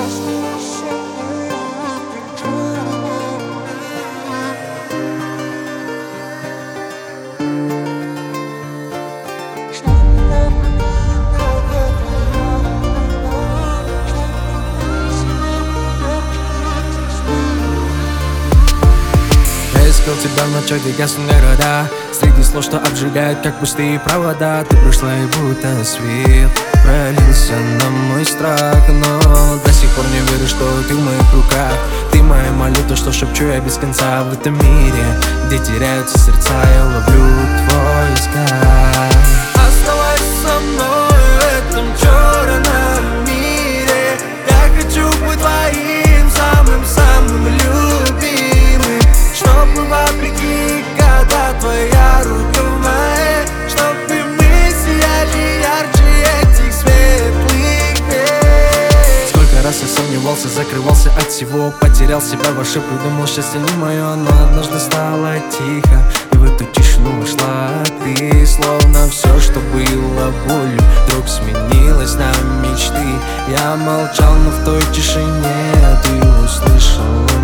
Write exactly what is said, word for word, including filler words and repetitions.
Искал тебя в ночах, где гаснут города, среди слов, что обжигают, как пустые провода. Ты пришла и будто свет пролился на мой страх, но до сих пор не верю, что ты в моих руках. Ты моя молитва, что шепчу я без конца в этом мире, где теряются сердца, я ловлю твой взгляд. Оставайся со мной в этом черном мире. Я хочу быть твоим самым-самым любимым, чтобы вопреки, когда твоя рука в моей, чтобы мы сияли ярче этих светлых дней. Сколько раз я сомневался, закрывался от всего, потерял себя в ошибку, думал, счастье не мое, но однажды стало тихо, и в эту тишину ушла ты. Словно все, что было болью, вдруг сменилось на мечты. Я молчал, но в той тишине ты услышала